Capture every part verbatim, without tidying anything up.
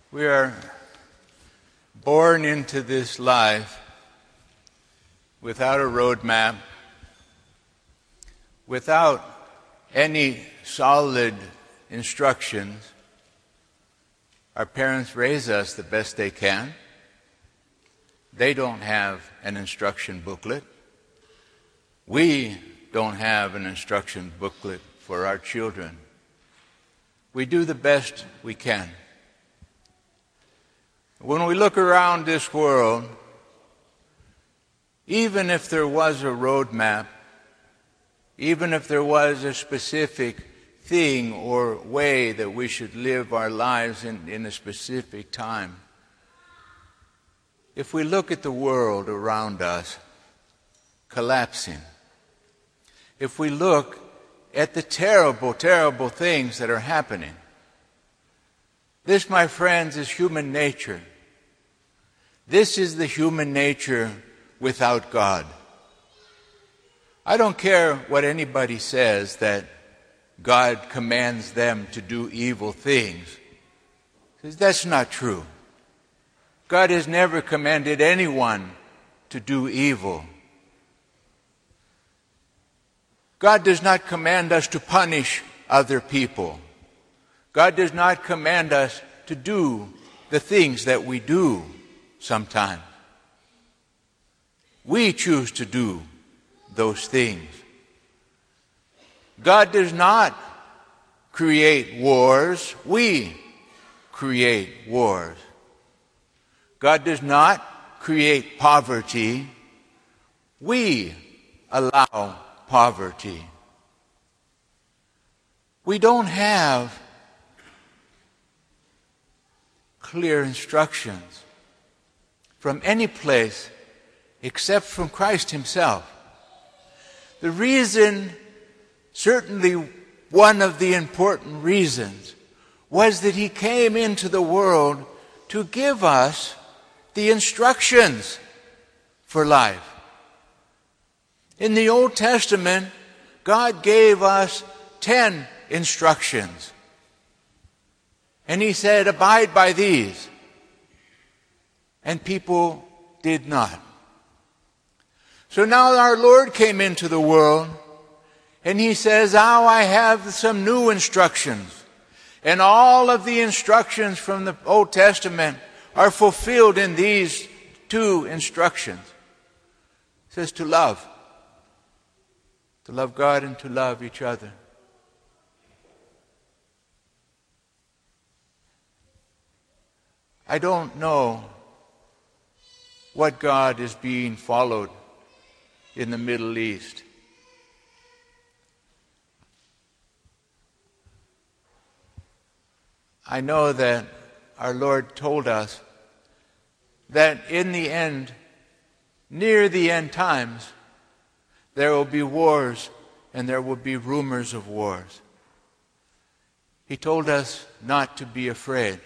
We are born into this life without a roadmap, without any solid instructions. Our parents raise us the best they can. They don't have an instruction booklet. We don't have an instruction booklet for our children. We do the best we can. When we look around this world, even if there was a roadmap, even if there was a specific thing or way that we should live our lives in, in a specific time, if we look at the world around us collapsing, if we look at the terrible, terrible things that are happening, this, my friends, is human nature. This is the human nature without God. I don't care what anybody says that God commands them to do evil things, because that's not true. God has never commanded anyone to do evil. God does not command us to punish other people. God does not command us to do the things that we do sometimes. We choose to do those things. God does not create wars. We create wars. God does not create poverty. We allow poverty. We don't have clear instructions from any place except from Christ himself. The reason, certainly one of the important reasons, was that he came into the world to give us the instructions for life. In the Old Testament, God gave us ten instructions. And he said, abide by these. And people did not. So now our Lord came into the world, and he says, now I have some new instructions. And all of the instructions from the Old Testament are fulfilled in these two instructions. It says to love. To love God and to love each other. I don't know what God is being followed in the Middle East. I know that our Lord told us that in the end, near the end times, there will be wars and there will be rumors of wars. He told us not to be afraid.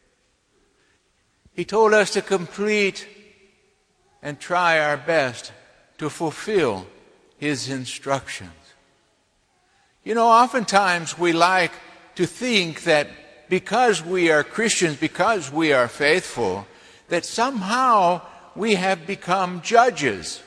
He told us to complete and try our best to fulfill his instructions. You know, oftentimes we like to think that because we are Christians, because we are faithful, that somehow we have become judges.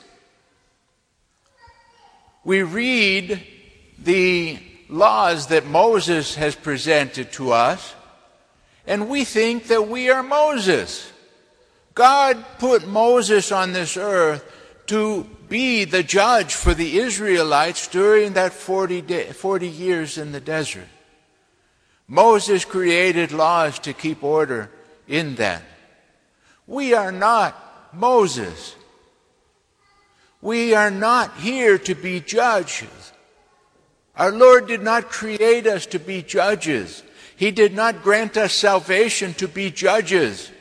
We read the laws that Moses has presented to us, and we think that we are Moses. God put Moses on this earth to be the judge for the Israelites during that forty, day, forty years in the desert. Moses created laws to keep order in that. We are not Moses. We are not here to be judges. Our Lord did not create us to be judges. He did not grant us salvation to be judges.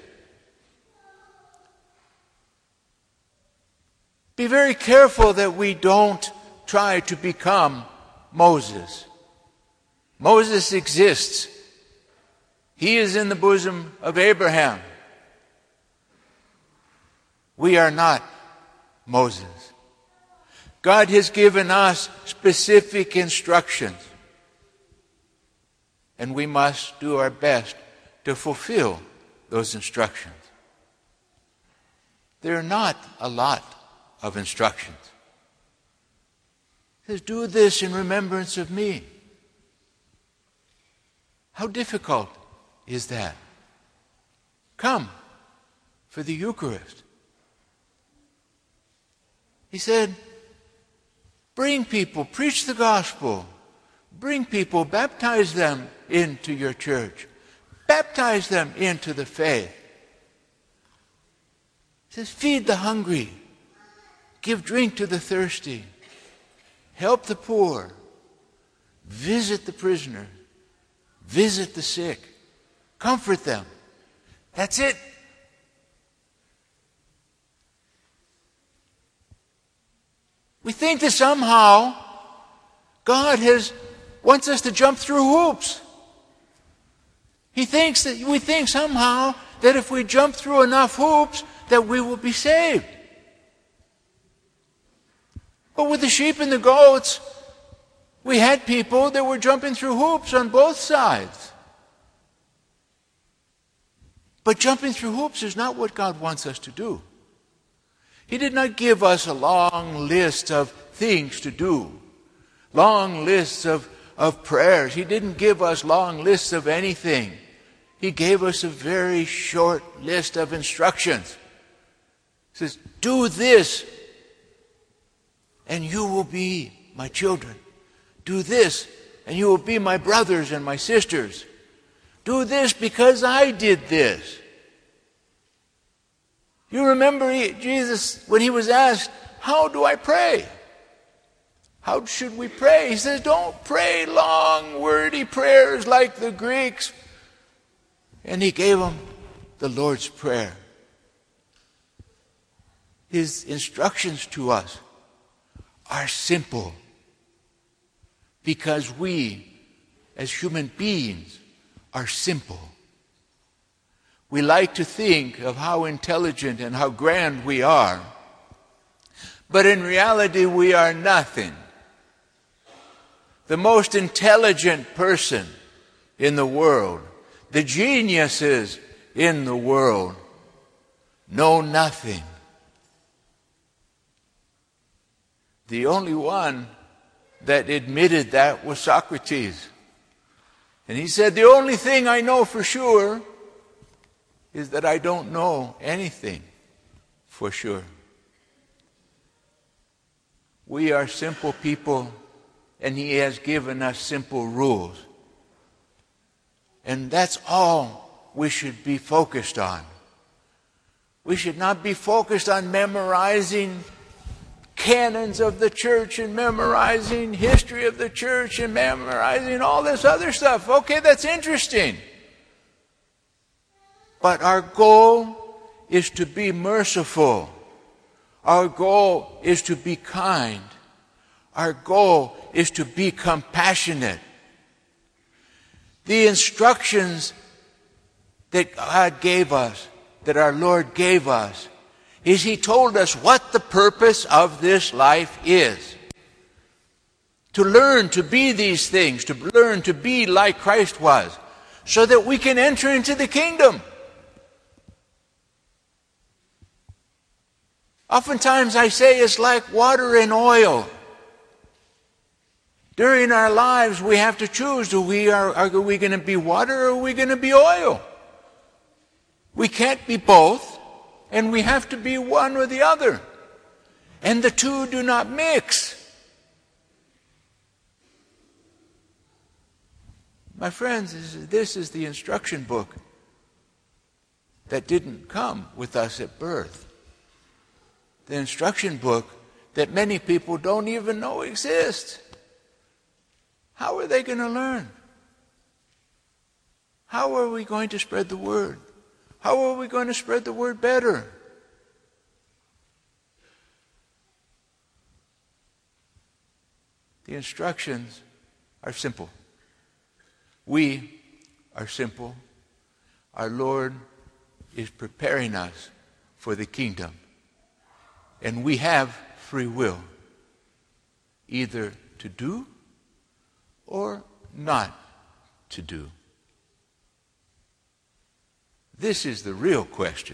Be very careful that we don't try to become Moses. Moses exists. He is in the bosom of Abraham. We are not Moses. God has given us specific instructions. And we must do our best to fulfill those instructions. There are not a lot of instructions. He says, do this in remembrance of me. How difficult is that? Come for the Eucharist. He said, bring people, preach the gospel. Bring people, baptize them into your church. Baptize them into the faith. He says, feed the hungry. Give drink to the thirsty. Help the poor. Visit the prisoner. Visit the sick. Comfort them. That's it. We think that somehow God has wants us to jump through hoops. He thinks that we think somehow that if we jump through enough hoops that we will be saved. But with the sheep and the goats, we had people that were jumping through hoops on both sides. But jumping through hoops is not what God wants us to do. He did not give us a long list of things to do, long lists of, of prayers. He didn't give us long lists of anything. He gave us a very short list of instructions. He says, do this, and you will be my children. Do this, and you will be my brothers and my sisters. Do this because I did this. You remember he, Jesus, when he was asked, how do I pray? How should we pray? He says, don't pray long, wordy prayers like the Greeks. And he gave them the Lord's Prayer. His instructions to us are simple because we, as human beings, are simple. We like to think of how intelligent and how grand we are, but in reality we are nothing. The most intelligent person in the world, the geniuses in the world, know nothing. The only one that admitted that was Socrates. And he said, the only thing I know for sure is that I don't know anything for sure. We are simple people, and he has given us simple rules. And that's all we should be focused on. We should not be focused on memorizing canons of the church and memorizing history of the church and memorizing all this other stuff. Okay, that's interesting. But our goal is to be merciful. Our goal is to be kind. Our goal is to be compassionate. The instructions that God gave us, that our Lord gave us, is He told us what the purpose of this life is. To learn to be these things, to learn to be like Christ was, so that we can enter into the kingdom. Oftentimes I say it's like water and oil. During our lives we have to choose, do we are, are we going to be water or are we going to be oil? We can't be both, and we have to be one or the other. And the two do not mix. My friends, this is the instruction book that didn't come with us at birth. The instruction book that many people don't even know exists. How are they going to learn? How are we going to spread the word? How are we going to spread the word better? The instructions are simple. We are simple. Our Lord is preparing us for the kingdom. And we have free will, either to do or not to do. This is the real question.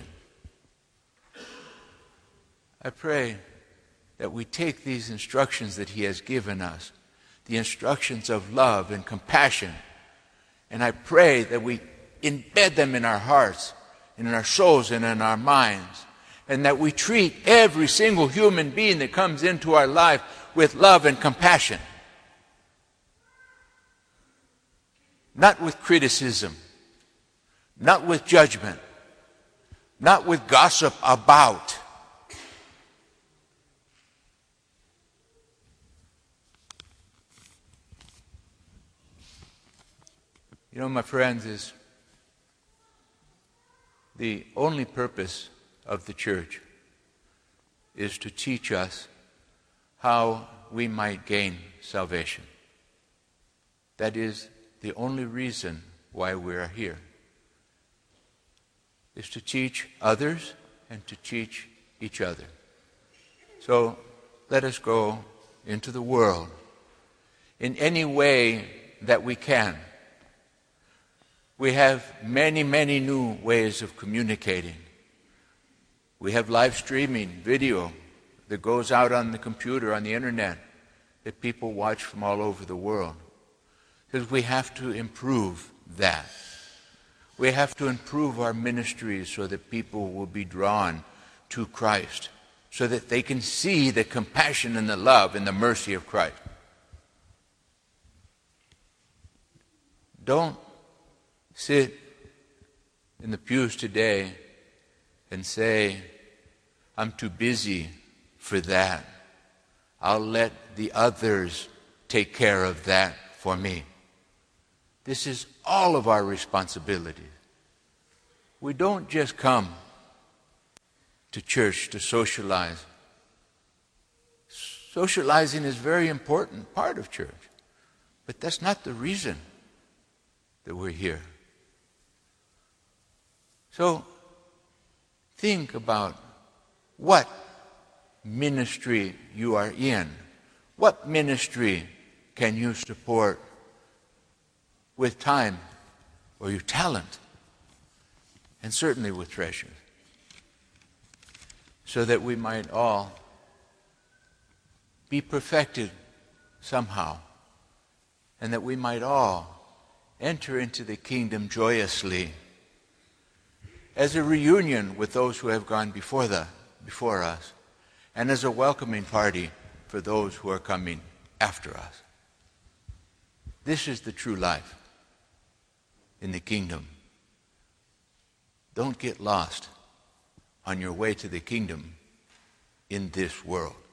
I pray that we take these instructions that he has given us, the instructions of love and compassion, and I pray that we embed them in our hearts, in our souls, and in our minds, and that we treat every single human being that comes into our life with love and compassion. Not with criticism, not with judgment, not with gossip about. You know, my friends, is the only purpose of the church is to teach us how we might gain salvation. That is the only reason why we are here, is to teach others and to teach each other. So let us go into the world in any way that we can. We have many, many new ways of communicating. We have live streaming, video that goes out on the computer, on the internet, that people watch from all over the world. Because we have to improve that. We have to improve our ministries so that people will be drawn to Christ, so that they can see the compassion and the love and the mercy of Christ. Don't sit in the pews today and say, I'm too busy for that. I'll let the others take care of that for me. This is all of our responsibility. We don't just come to church to socialize. Socializing is a very important part of church, but that's not the reason that we're here. So think about what ministry you are in. What ministry can you support with time or your talent, and certainly with treasure, so that we might all be perfected somehow, and that we might all enter into the kingdom joyously, as a reunion with those who have gone before the before us, and as a welcoming party for those who are coming after us. This is the true life in the kingdom. Don't get lost on your way to the kingdom in this world.